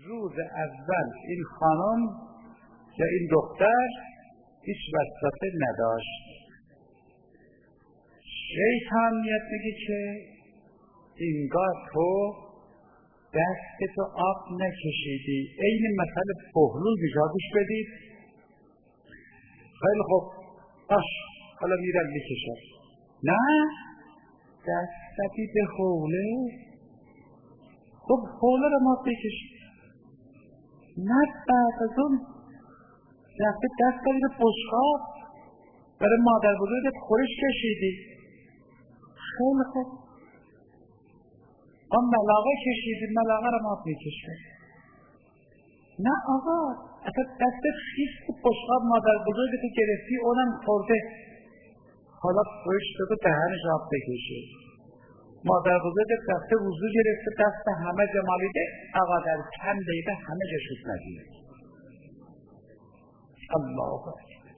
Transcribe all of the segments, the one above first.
روز اول این خانم یا این دختر هیچ وسوسه نداشت. شیطان میاد میگه که اینگاه تو دست تو آب نکشیدی. این مثل پهلوی گوش بدید. خیلی خوب باش حالا میرم میکشم. نه دستی به حوله. خب حوله رو ما بکشید. نه بعد از اون رفته دست داری رو بشقاب برای مادر بزرگت خورش کشیدی. خیلی خوب آن ملاقه کشیدی، ملاقه رو ما میکشید. نه آقا اصلا دست خیست بشقاب مادر بزرگت گرفتی اونم خورده، حالا خورش داده دهنش آب بکشید. مادر بزرگت رفته وضو گرفته دست همه جمالیده، آقا در چند دقیقه همه جشت نگیره. الله اکبر.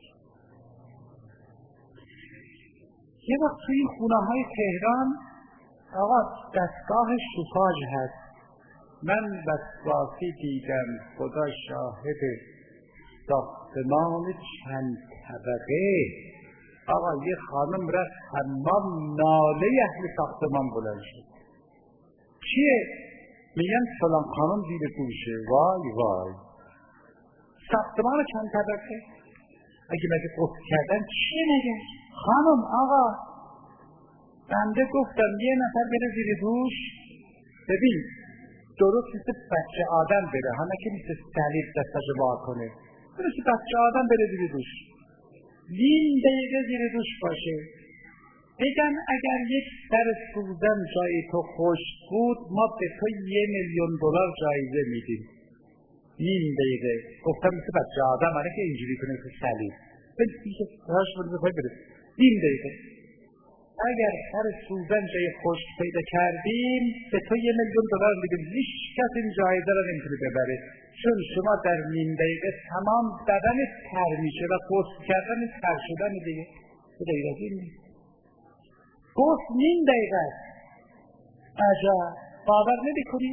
یه وقت توی این خونه های تهران آقا دستگاه شوفاژ هست. من وسواسی دیدم، خدا شاهد، ساختمان چند طبقه. آقا یه خانم رفت حمام، ناله اهل ساختمان بلند شد. چیه؟ میگن فلان خانم زیر دوشه. وای وای، ساختمان چند طبقه اگه مگه قفل کردن چیه نگه؟ خانم آقا بنده گفتم یه نفر بره زیر دوش. ببین درست مثل بچه آدم بره، همه که مثل صلیب دستش بار کنه، مثل بچه آدم بره زیر دوش، 20 دقیقه زیر دوش باشه. بگم اگر یک سر سوزن جای تو خشک بود ما به تو $1,000,000 جایزه میدیم. 20 دقیقه گفتم مثل بچه آدم، منه که اینجوری کنه مثل صلیب راش بره 20 دقیقه. اگر سر سوزن جای خشک پیدا کردیم به تو $1,000,000 میدیم. هیچ کس این جایزه را نمیتونه ببره، چون شما در 20 دقیقه تمام بدن تر میشه و غسل کردن تر شدن دیگه. تو دقیقه نیست، غسل 20 دقیقه است. عجب، باور نمی‌کنی؟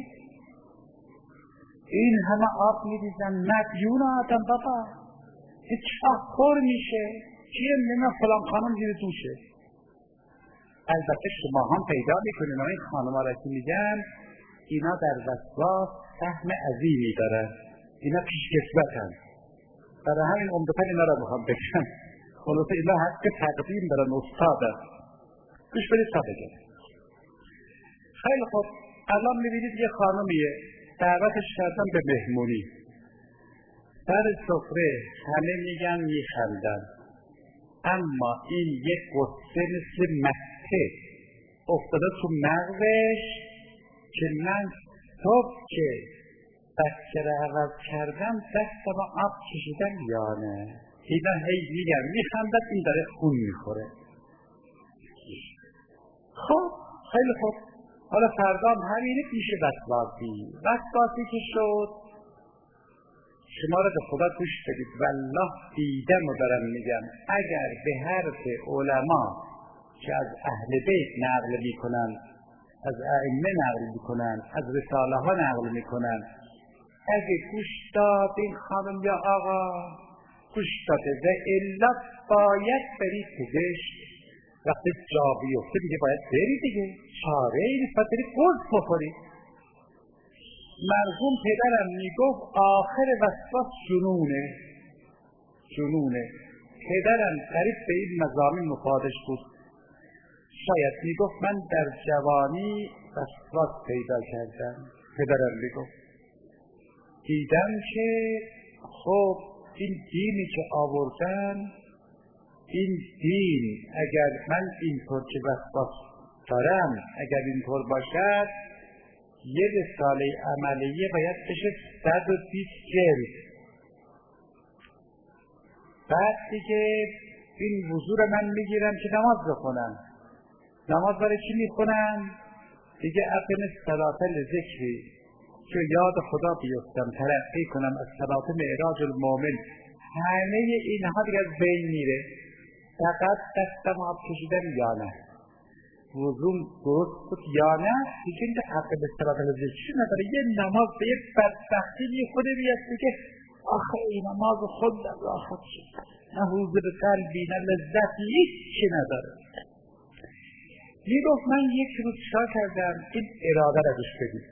این همه آب میریزن مدیون آدم بابا، این چاه پر میشه. چیه نمه فلان خانم زیر دوشه. البته شما هم پیدا میکنین این خانم ها را که میگن اینا در وسواس سهم عظیمی دارن، اینا پیشکسوتن. برای همین عمدتاً اینا را میخوام بگم. خلاصه اینا حق تقدیم دارن، استادن. گوش بدید تا بگم. خیلی خوب، الان میبینید یه خانمیه دعوتش کردن به مهمونی. سر سفره همه میگن میخندن، اما این یک قصه مثل مکه افتاده تو مغزش که من صبح که بچه را عوض کردم دستم آب کشیدم یا نه. اینا هی میگن میخندن، این داره خون میخوره. خب خیلی خوب، حالا فردام همینه پیشه وسواسی که شد. شما را به خدا گوش بدید، والله دیدم و دارم میگم، اگر به حرف علما که از اهل بیت نقل میکنن، از ائمه نقل میکنن، از رساله ها نقل میکنن، اگه گوش داد این خانم یا آقا گوش داده و الا باید برید پزشک. وقتی جا بیفته دیگه باید بری دیگه، چاره ای نیست، باید برید قرص بخورید. مرحوم پدرم میگفت آخر وسواس جنونه. پدرم قریب به این مضامین مخادش بود. شاید میگفت من در جوانی وسواس پیدا کردم. پدرم میگفت دیدم که خب این دینی که آوردن، این دین اگر من اینطور که وسواس دارم اگر اینطور باشد یه رساله عملیه باید بشه 120 جلد. بعد دیگه این وضو رو من میگیرم که نماز بخونم. نماز برای چی میخونم؟ دیگه اقم صلاة لذکری که یاد خدا بیفتم، ترقی کنم از صلاة معراج المؤمن. همه اینها دیگه از بین میره، فقط دستم آب کشیدن یا نه. وضوم درست بود یا نه دیگه این حق به صراط چی نداره. یه نماز به یه بدبختی میخوره بیاد دیگه آخه این نماز خود الله خود شد نه حضور قلبی نه لذتی هیچی نداره. میگفت من یک روز چا کردم این اراده را گوش بدید.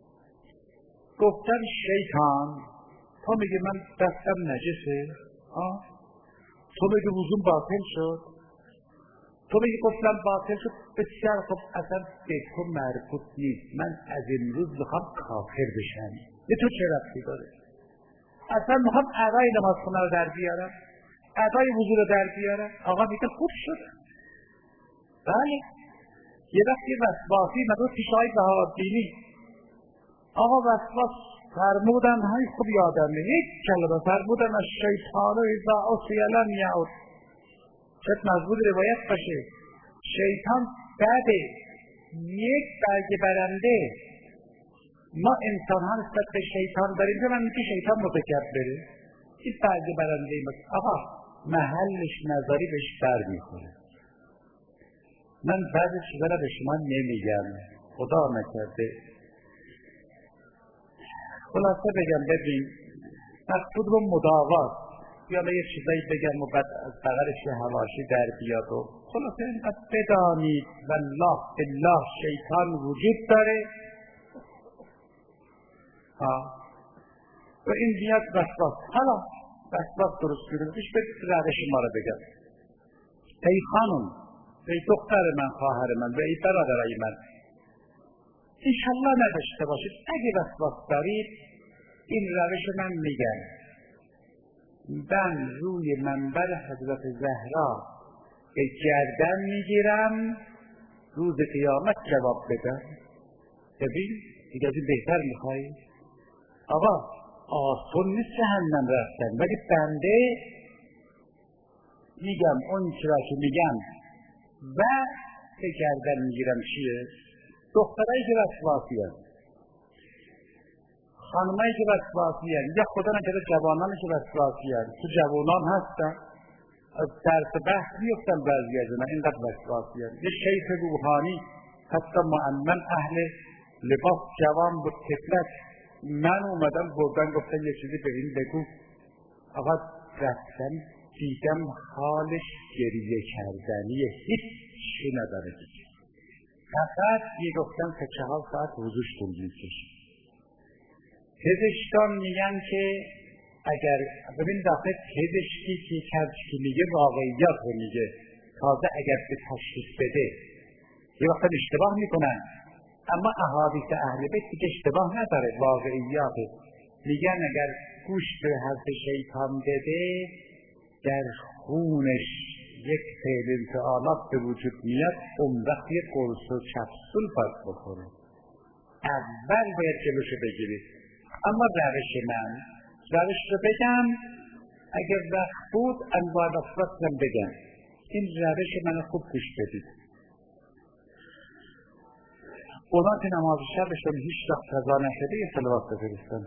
گفتم شیطان تو میگه من دستم نجسه، تو میگه وضوم باطل شد، تو میگه گفتم باطل شد، بسیار خب اصلا به تو مربوط نیست، من از امروز میخوام کافر بشم. به تو چه ربطی داره؟ اصلا میخوام ادای نماز خونه رو در بیارم، ادای وضو رو در بیارم. آقا میگه خوب شد. بله یه وقتی وسواسی مدو پیشای بهادینی آقا وسواس فرمودن های خوب یادمه یک کلمه فرمودن از شیطان و اذا عصی لم یعد. چت مضبوط روایت باشه شیطان بده یک برگ برنده. ما انسان ها نسبت به شیطان داریم که من میگه شیطان متکبره این برگ برنده مست. آقا محلش نظری بهش بر میخوره. من بعض چیزا را به شما نمیگم خدا نکرده. خلاصه بگم ببین مقصود رو مداوات یا یه چیزایی بگم و بعد از بغلش یه حواشی در بیاد و خلاصه اینقدر بدانید والله بالله شیطان وجود داره و این بیاد وسواس. حالا وسواس درست کنید پیش به روش ما رو بگم. ای خانم، ای دختر من، خواهر من و ای برادرای من، انشالله نداشته باشید اگه وسواس دارید این روش من میگم. من روی منبر حضرت زهرا به گردن میگیرم روز قیامت جواب بدم. ببین دیگه از این بهتر میخوایی؟ آقا آسون نیست جهنم رفتن ولی بنده میگم اون چرا که میگم و به گردن میگیرم. چیه؟ دخترایی که وسواسی هست، خانمایی که وسواسی هست، یا خدا نکرده جوانانی که وسواسی هست. تو جوانان هستن از درس بحث میفتن بعضی از اینا اینقدر وسواسی هست. یه شیخ روحانی حتی مؤمن اهل لباس جوان بود طفلک من اومدم بردن گفتن یه چیزی به این بگو. آقا رفتم دیدم حالش گریه کردنیه هیچی نداره دیگه. فقط میگفتن 3-4 ساعت وضوش طول میکشه. پزشکان میگن که اگر ببین دفعه پزشکی که میگه واقعیات رو میگه تازه اگر به تشخیص بده یه وقتا اشتباه میکنن اما احادیث اهل بیت دیگه اشتباه نداره واقعیاته. میگن اگر گوش به حرف شیطان بده در خونش یک سیل انفعالات به وجود میاد اون وقت یک قرص و کپسول باید بخوره. اول باید جلوشو بگیرید. اما روش من روش رو بگم اگر وقت بود انواع افراد بگم. این روش من خوب گوش بدید. اونا که نماز شبشون هیچ وقت قضا نشده یه صلوات بفرستن.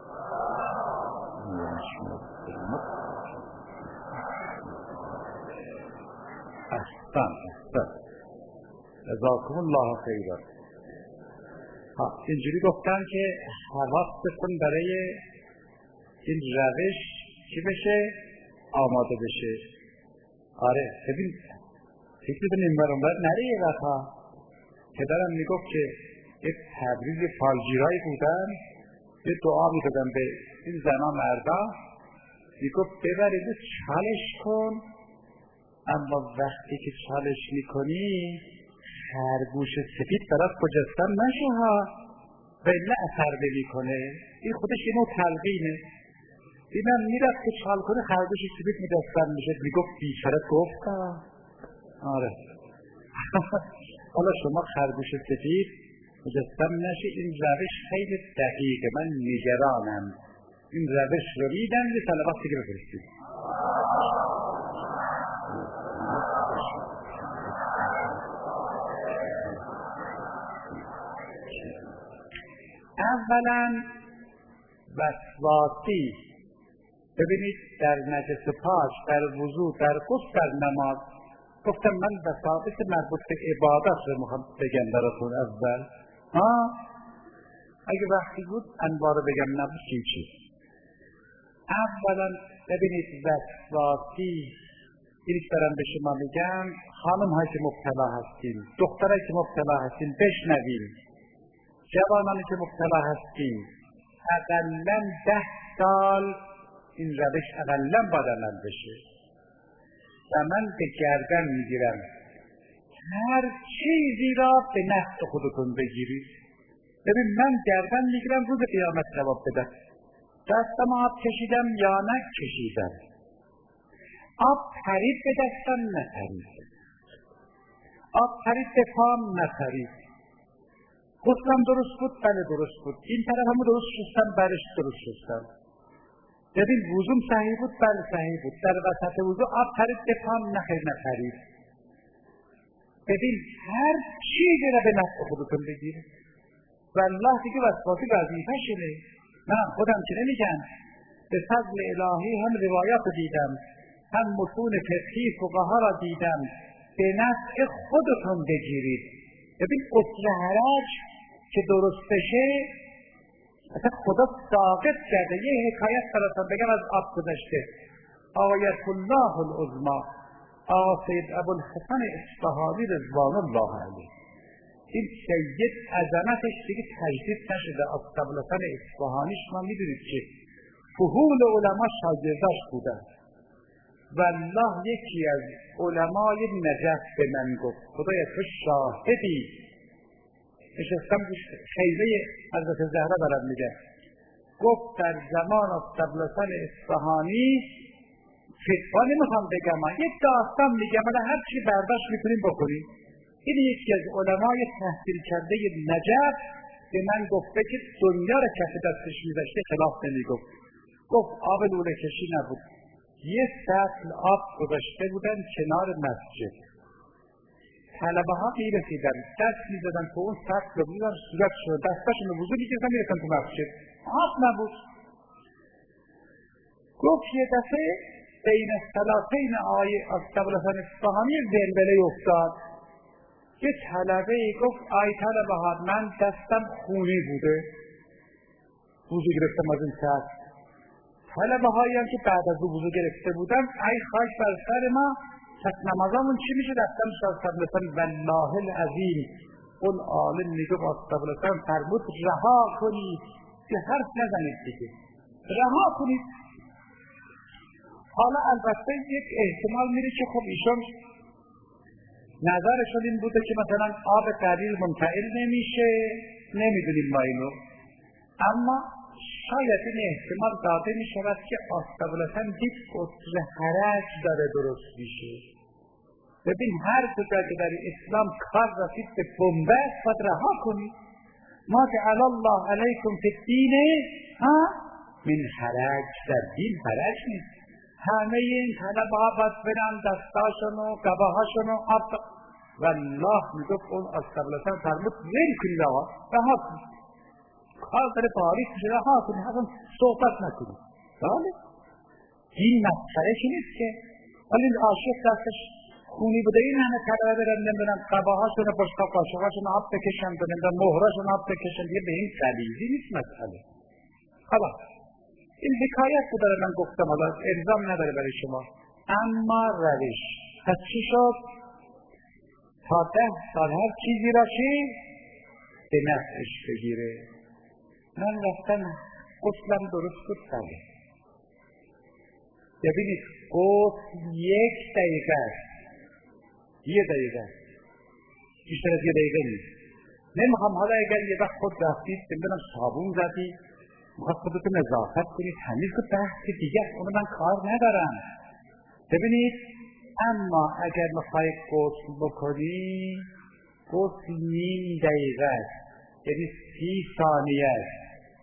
احسن جزاکم الله خیرا. اینجوری گفتن که حواستون برای این روش چی بشه؟ آماده بشه. آره ببین فکر ببینیم برانبر نره یه وقتا پدرم میگفت که یک تبریز فالگیرایی بودن یه دعا میدادن به این زنان مردا میگفت ببرید چالش کن اما وقتی که چالش میکنی خرگوش سفید طرف مجسم نشه ها و الا اثر نمیکنه. این خودش یه نوع تلقینه. اینم میرفت که چال کنه خرگوش سفید مجسم میشه. میگفت بیچاره گفت آره حالا شما خرگوش سفید مجسم نشه. این روش خیلی دقیقه. من نگرانم این روش رو میدن یه صلوات دیگه بفرستید. اولا وسواسی ببینید در نجس پاک، در وضو، در غسل، در نماز گفتم من وسائط مربوط به عبادت رو میخوام بگم براتون اول. اگه وقتی بود انبار بگم نبود چی. اولا ببینید وسواسی اینی که دارم به شما میگم، خانم هایی که مبتلا هستیم، دخترایی که مبتلا هستیم بشنویم، جوانانی که مبتلا هستیم، اقلاً 10 سال این روش اقلاً باید عمل بشه و من به گردن میگیرم هر چیزی را به نفع خودتون بگیرید. ببین من گردن میگیرم روز قیامت جواب بدم دستم آب کشیدم یا نکشیدم، آب پرید به دستم نپرید، آب پرید به پام نپرید، غسلم درست بود بله درست بود، این طرف همو درست شستم برش درست شستم، ببین وضوم صحیح بود بله صحیح بود، در وسط وضو آب پرید به پام نخیر نپرید. ببین هر چیزی را به نفع خودتون بگیره. والله دیگه وسواسی وظیفه شده. من خودم که نمیگم، به فضل الهی هم روایات دیدم، هم متون فقهی فقها را دیدم، به نفع خودتون بگیرید. ببین اصل حرج که درست بشه اصلا خدا ساقط کرده. یه حکایت براتون بگم از آب گذشته. آیت الله العظما آقا سید ابوالحسن اصفهانی رضوان الله علیه، این سید عظمتش دیگه تجدید نشده. ابوالحسن اصفهانی شما میدونید که فحول علما شاگرداش بودن. والله یکی از علمای نجف به من گفت، خدای تو شاهدی، نشستم خیمه حضرت زهرا دارم میگه، گفت در زمان ابوالحسن اصفهانی فتوا نمیخوام بگم، یک داستان میگم، ولی هر چی برداشت میکنیم بکنیم. این یکی از علمای تحصیل کرده نجف به من گفته که دنیا را کف دستش میذاشته خلاف نمیگفت. گفت آب لوله کشی نبود، یه سطل آب گذاشته بودن کنار مسجد، طلبه ها میرسیدن دست میزدن که اون سطل رو بودن صورت شد دستاشون رو وضو میکردن میرسن تو مسجد، آب نبود. گفت یه دفعه بین الثلاثین آیه از ابوالحسن اصفهانی زلزله افتاد. یه طلبه گفت آی طلبه ها من دستم خونی بوده وضو گرفتم از این سطل. طلبه هایی هم که بعد از وضو گرفته بودن ای خاک بر سر ما، پس نمازامون چی میشه؟ رفتم شاید ابوالحسن والله العظیم اون عالم میگه با ابوالحسن فرمود رها کنید که حرف نزنید دیگه، رها کنید. حالا البته یک احتمال میره که خب ایشون نظرشون این بوده که مثلا آب قلیل منفعل نمیشه، نمیدونیم ما اینو، اما شاید این احتمال داده میشود که ابوالحسن دید اصل حرج داره درست میشه. ببین هر کجا که در اسلام کار رسید به بنبست باید رها کنید. ما جعل الله علیکم فی الدین من حرج، در دین حرج نیست. همه این طلبه ها باید برن دستاشون و قباهاشون و آب والله میگفت اون ابوالحسن فرمود ول کنید آقا، رها کنید، کار داره باریک میشه، رها کنید، اصلا صحبت نکنید. بله این مسخره که نیست که. ولی این عاشق دستش خونی بوده این همه طلبه برن نمیدونم قباهاشون و بشقا قاشقاشون آب بکشن و مهراشون آب بکشن، دیگه به این غلیظی نیست مسئله. خلاص این حکایت رو داره من گفتم، حالا الزام نداره برای شما، اما روش پس چی شد؟ تا 10 سال هر چیزی را چی؟ به نفعش بگیره. من رفتم غسلم درست بود بله. ببینید غسل 1 دقیقه است، 1 دقیقه است، بیشتر از 1 دقیقه نیست. نمیخوام حالا اگر یه وقت خود رفتید ببینم صابون زدی میخواد خودتون نظافت کنید تمیز کنید، بحث دیگه اونو من کار ندارم. ببینید اما اگر میخوای غسل بکنی غسل 1/2 دقیقه است، یعنی 30 ثانیه است.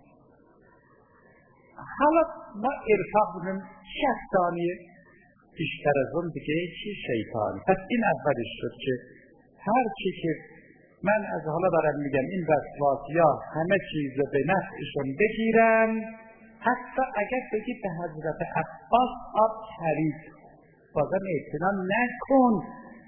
حالا ما ارفاق بکنیم 60 ثانیه، بیشتر از اون دیگه چی شیطان. پس این اولش شد که هر چی که من از حالا دارم میگم این وسواسیا همه چیز رو به نفعشون بگیرن، حتی اگر بگید به حضرت عباس آب پرید بازم اعتنا نکن،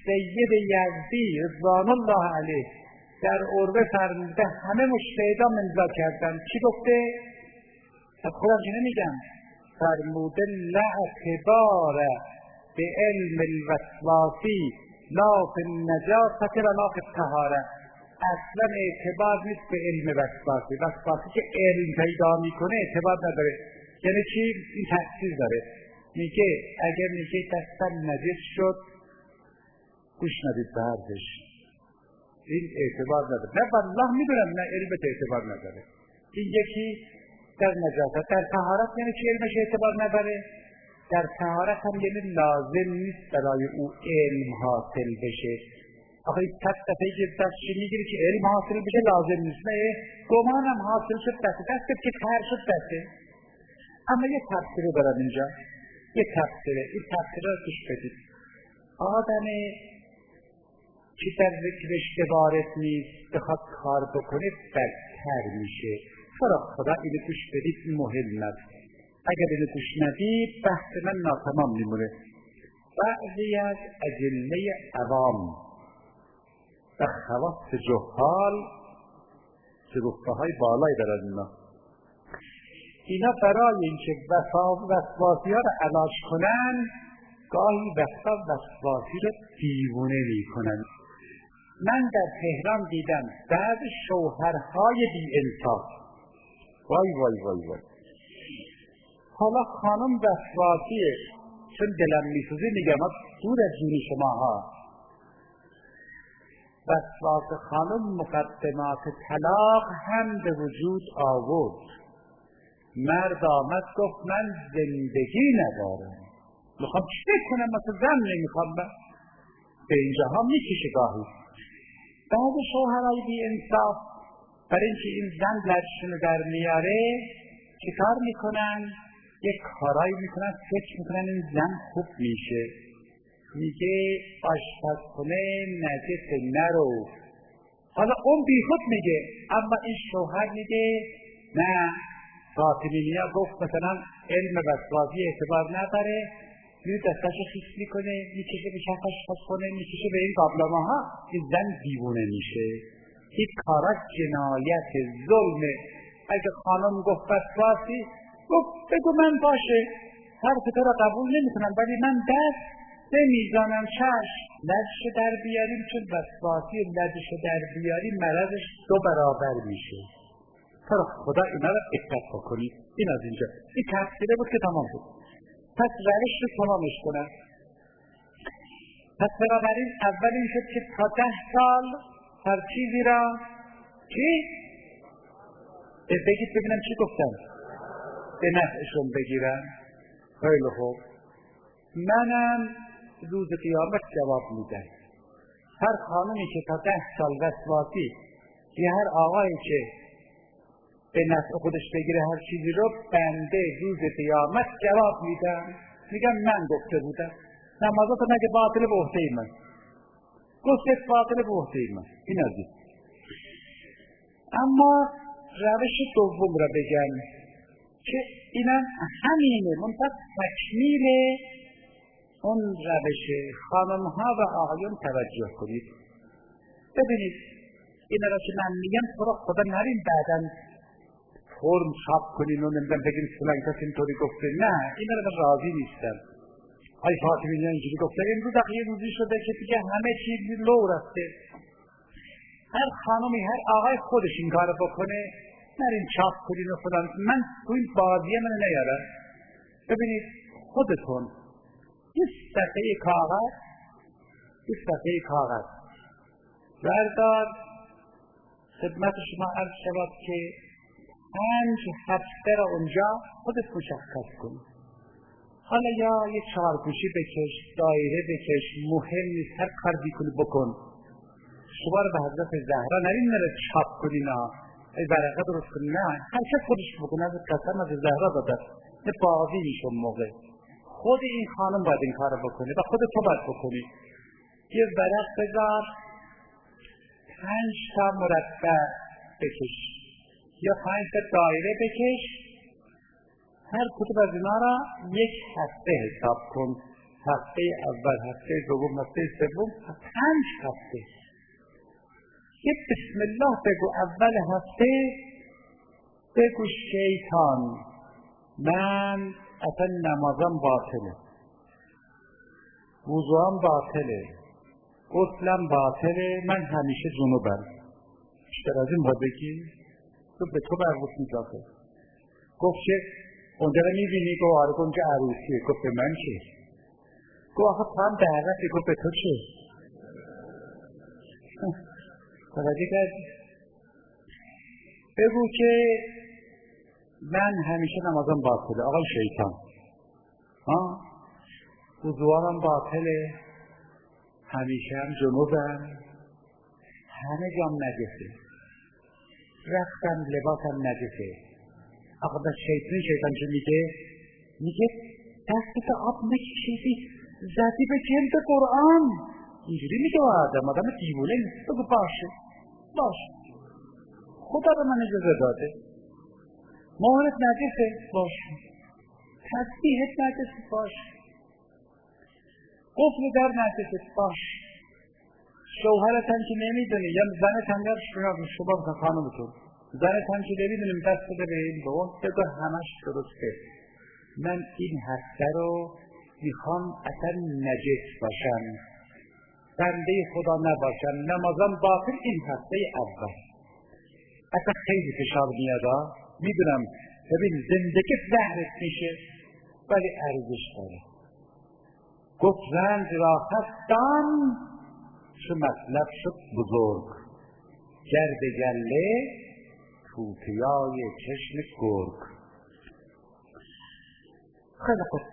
سید یزدی رضوان الله علیه در عربه فرموده همه مجتهدان امضا کردن. چی گفته؟ از خودم که نمیگم، فرموده لا اعتبار به علم الوسواسی لا فی النجاسة ولا فی الطهارة. اصلا اعتبار نیست به علم وسواسی. وسواسی که علم پیدا میکنه اعتبار نداره. یعنی چی؟ این تفسیر داره، میگه اگر میگه دستم نجس شد گوش ندید به حرفش، این اعتبار نداره. نه والله میدونم نه علمت اعتبار نداره. این یکی در نجاست. در طهارت یعنی چی علمش اعتبار نداره؟ در طهارت هم یعنی لازم نیست برای او علم حاصل بشه. آخه این 100 دفعه که دستشی میگیری که علم حاصل بشه لازم نیست. نه گمانم حاصل شد دستت که تر شد دسته. اما یه تفسیره دارم اینجا، یه تفسیره. این تفسیره رو توش بدید. آدمی که در ذکرش وارد نیست بخواد کار بکنه بدتر میشه. خدا اینو توش بدید، مهم است. اگر اینو توش ندید بحث من ناتمام میمونه. بعضی از ادله عوام و خواص جهال که رتبه‌های بالایی دارن، اینا برای اینکه وسواسی ها رو علاج کنن گاهی وقتا وسواسی رو دیوونه میکنن. من در تهران دیدم بعض شوهرهای بی انصاف، وای وای وای وای، حالا خانم وسواسیه چون دلم میسوزه میگم دور از جون شماها، وسواس خانم مقدمات طلاق هم به وجود آورد. مرد آمد گفت من زندگی ندارم، میخوام چه کنم، مثلا زن نمیخوام. به اینجا ها میکشه گاهی. بعض شوهرهای بی انصاف برای اینکه این زن لجشون در میاره چه کار میکنن؟ یک کارایی میکنن فکر میکنن این زن خوب میشه. میگه آشپزخونه نجس نرو. حالا اون بیخود میگه، اما این شوهر میگه نه، فاطمی‌نیا گفت مثلا علم وسواسی اعتبار نداره، میره دستاشو خیس میکنه میکشه به شخص آشپزخونه، میکشه به این قابلمه ها. این زن دیوونه میشه. این کارا جنایت ظلم. اگه خانم گفت وسواسی، گفت بگو من باشه حرف تو را قبول نمیکنم ولی من دست نمیزنم. چشم لجش در بیاریم، چون وسواسی لجش در بیاریم مرضش 2 برابر میشه. تو خدا اینا را احتیاط بکنید. این از اینجا این تفسیره بود که تمام بود. پس روش رو تمامش کنم. پس بنابراین اول این شد که تا 10 سال هر چیزی را چی؟ بگید ببینم چی گفتم؟ به نفعشون بگیرن. خیلی خوب. منم روز قیامت جواب میدم. هر خانمی که تا 10 سال وسواسی یا هر آقایی که به نفع خودش بگیره هر چیزی رو، بنده روز قیامت جواب میدم. میگم من گفته بودم. نمازاتو نگه باطل به عهده من، گفتت باطل به عهده من. این از این. اما روش دوم را بگم که اینم همینه، منتها تکمیل اون روش. خانم‌ها و آقایون توجه کنید. ببینید این را که من میگم تو را خدا نرین بعداً فرم چاپ کنین و نمیدن بگیم فلان کس اینطوری گفته. نه، این را من راضی نیستم. ای فاطمی‌نیا اینجوری گفته. امروز یه روزی شده که دیگه همه چیز لو رفته. هر خانمی هر آقای خودش این کار بکنه، نرین چاپ کنین و فلان. من تو این بازیه من نیارم. ببینید خودتون یه صفحه کاغذ بردار، خدمت شما عرض شود که 5 هفته را اونجا خودت مشخص کن. حالا یا یه چهارگوشی بکش، دایره بکش، مهم نیست، هر کار بیکنی بکن. شما رو به حضرت زهرا نرین نره چاپ کنین ای برقه درست کنین. نه، هر کس خودش بکنه. از قسم از زهرا داده نه بازی میشون موقع. خود این خانم باید این کار بکنه و خود تو باید بکنی. یه ورق بذار، 5 تا مربع بکش یا 5 تا دایره بکش. هر کدوم از اینا را 1 هفته حساب کن. هفته اول، هفته دوم، هفته سوم، 5 هفته یه بسم الله بگو. اول هفته بگو شیطان من اصلا نمازم باطله، وضوام باطله، غسلم باطله، من همیشه جنوبم. بیشتر از این باید بگی؟ تو به تو برگفت میزاده. گفت که اونجا رو میبینی؟ گفت آره اونجا عروسیه. گفت به من چه؟ گفت آخه تو هم دعوتی. گفت به تو چه؟ توجه کردی؟ بگو که من همیشه نمازم باطله آقای شیطان، وضوارم باطله، همیشه هم جنوبم، همه جام نجسه، رختم لباسم نجسه. آقا بس شیطان چه میگه؟ میگه دستت آب نکشیدی زدی به جلد قرآن. اینجوری میگه آدم دیوونه نیست. بگو باشه خدا به من اجازه داده، مهرت نجسه باشه، تسبیحت نجسه باشه، قفل در نجسه باشه، شوهرت هم که نمیدونی یا زنت هم در شما بکن خانمتون، زنت هم که نمیدونیم دست بده به این بابا بگو همش درسته. من این هفته رو میخوام اصلا نجس باشم، بنده خدا نباشم، نمازم باطل این هفته اول. اصلا خیلی فشار میاد، میدونم. ببین زندگی زهرت میشه ولی ارزش داره. گفت رنج را خستم چه مطلب شد بزرگ، گرد گله توتیای چشم گرگ. خیلی خوب.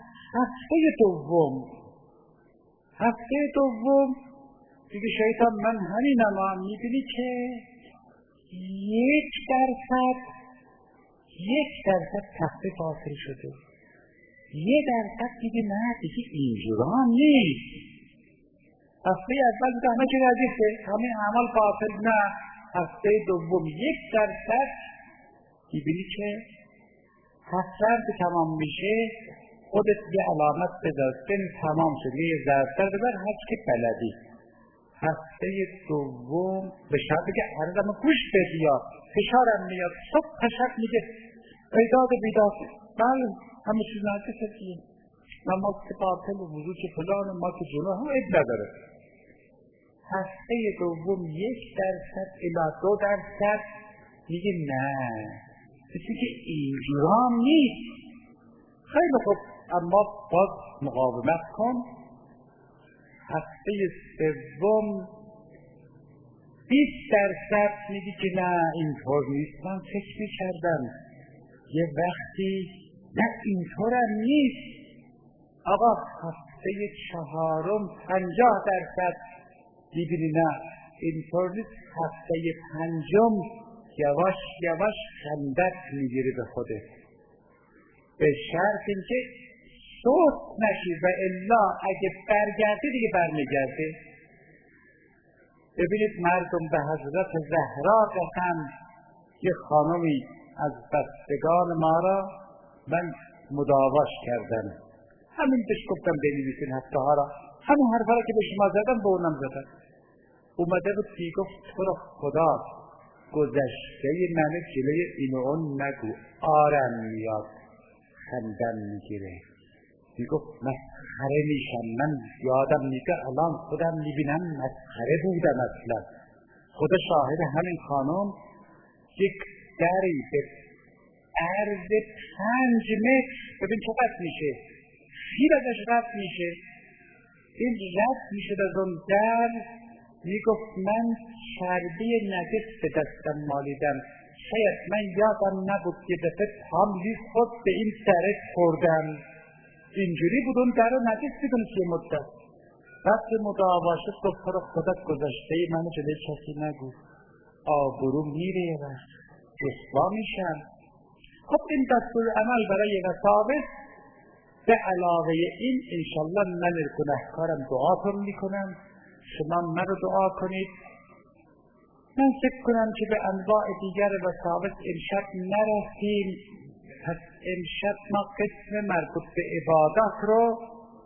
هفته دوم دیگه شیطان من همینم میبینی که 1% تخفیف حاصل شده. 1% دیگه نه دیگه اینجورا نیست. هفته اول دیگه همه که ردیفه، همه عمل باطل. نه، هفته دوم 1% میبینی که هفته که تمام میشه خودت یه علامت بذار سن تمام شد، یه ضربتر بذار هرچی که بلدی. هفته دوم به شب بگه عرضم گوش بدی یا فشارم میاد، صبح تشک میگه ایداد بیداد، بله همه چیز نجسه دیگه، نماز که باطل و وضو که فلان و ما که جناه هم عیب نداره. هفته دوم 1% الی 2% میگه نه کسی که اینجورام نیست. خیلی خوب، اما باز مقاومت کن. هفته سوم 20% میگی که نه اینطور نیست، من فکر میکردم یه وقتی نه اینطورم نیست. آقا هفته چهارم 50% میبینی نه اینطور نیست. هفته پنجم یواش یواش خندت میگیری به خودت، به شرط اینکه صوت نشی و الا اگه برگردی دیگه برمیگرده. ببینید مردم به حضرت زهرا قسم، یه خانمی از بستگان ما را من مداواش کردم، همین بهش گفتم بنویسین هفته ها را، همین حرفا را که به شما زدم به اونم زدم. اومده بود که گفت تو را خدا گذشته منو جلوی این و اون نگو، آرم میاد خندم میگیره. میگفت مسخره میشم، من یادم میگه الان خودم میبینم مسخره بودم. اصلا خدا شاهد. همین خانم یک دری به عرض 5 متر، ببین چقدر میشه، خیلی ازش رفت میشه، این رفت میشه از اون در. میگفت من چربی نجس به دستم مالیدم، شاید من یادم نبود یه دفعه پام خود به این دره خوردم، اینجوری بود اون در رو نجس میدونست یه مدت. وقتی مداوا شد گفت تو رو خدا گذشته منو جلوی کسی نگو، آبرو میره و رسوا میشم. خب این دستور عمل برای وسابت. به علاوه این انشالله من گناهکارم دعاتون میکنم، شما من رو دعا کنید. من فکر کنم که به انواع دیگر وسابت امشب نرسیم، پس امشب ما قسم مربوط به عبادات رو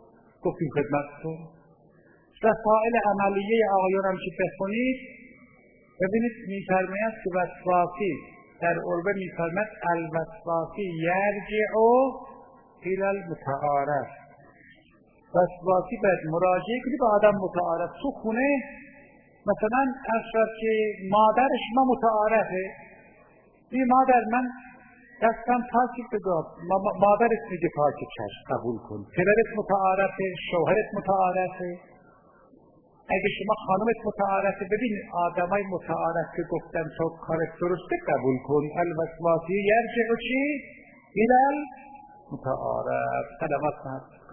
گفتیم خدمتتون. رسائل عملیه آقایون هم که بخونید ببینید میفرماید که وسواسی در عربه میفرماید الوسواسی یرجع الی المتعارف. وسواسی باید مراجعه کنی به آدم متعارف. تو خونه مثلا اشرف که مادر شما متعارفه، این مادر من دستم پاکی بداد، مادرت میگه پاکی چشم قبول کن، پدرت متعارفه، شوهرت متعارفه، اگه شما خانمت متعارفه. ببین آدمای متعارف که گفتن تو کارت درسته قبول کن. الوسواسی یرجع چی؟ الی المتعارف. سلامت نهست.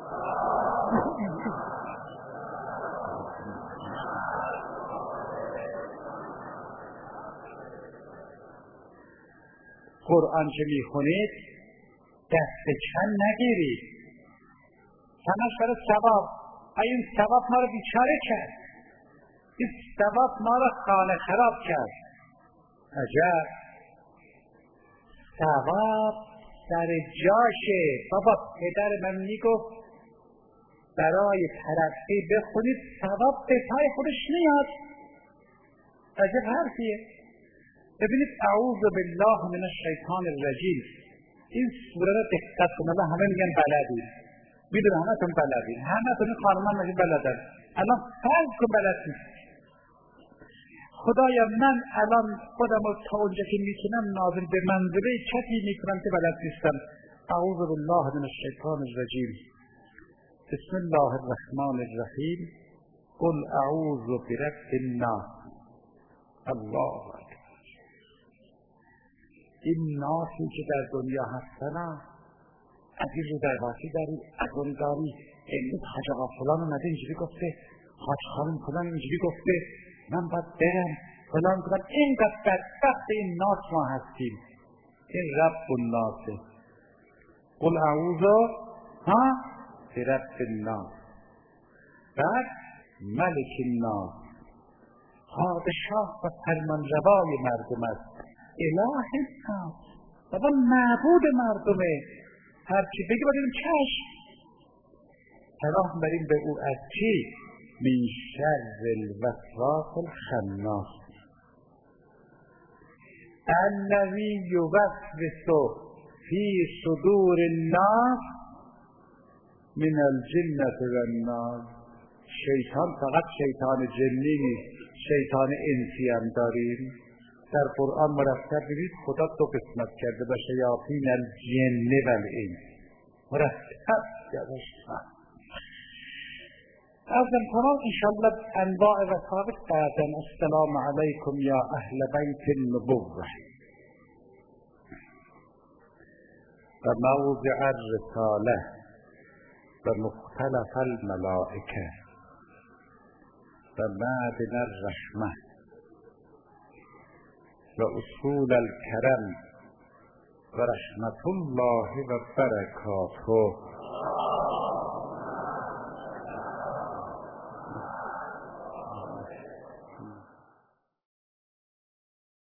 قرآن که میخونید دست کم نگیرید، همش برای ثواب. این ثواب ما رو بیچاره کرد، این ثواب ما رو خانه خراب کرد. عجب ثواب در جاشه. بابا پدر من میگفت برای ترقی بخونید ثواب به پای خودش میاد. عجب حرفیه. ببینید اعوذ بالله من الشیطان الرجیم، این سوره رو دقت کنید. همه میگن بلدید، میدونم همه تون بلدید، همه تون خانمان میگن بلدن. الان فرض کن بلد نیست. خدایا من الان خودم رو تا اونجا که میتونم نازل به منزله کسی میکنم که بلد نیستم. اعوذ بالله من الشیطان الرجیم. بسم الله الرحمن الرحیم. قل اعوذ برب الناس. الله اکبر. این ناسی که در دنیا هستن عزیز و درواسی داری، ادوانی داری. امروز حاج آقا فلان اومده اینجوری گفته، حاج خانم فلان اینجوری گفته، من باید برم فلان کنم. اینقدر بدبخت این ناس ما هستیم. این رب الناسه. قل اعوذ برب الناس. بعد ملک الناس، پادشاه و فرمانروای مردم است. اله الناس، بابا معبود مردمه. هرچی بگه باید چشم. پناه بریم به او از چی؟ من شر الوسواس الخناس الذی یوسوس فی صدور الناس من الجنة والناس. شیطان فقط شیطان جنی نیست، شیطان انسی هم داریم. در قرآن مرتب ببینید خدا دو قسمت کرده، به شیاطین الجن و الانس مرتب یادش هست. ازم کنم انشاءالله انواع و ثابت بعدن. السلام علیکم یا اهل بیت النبوة و موضع الرساله و مختلف الملائکه و معدن الرحمه و اصول الکرم و رحمت الله و برکاته.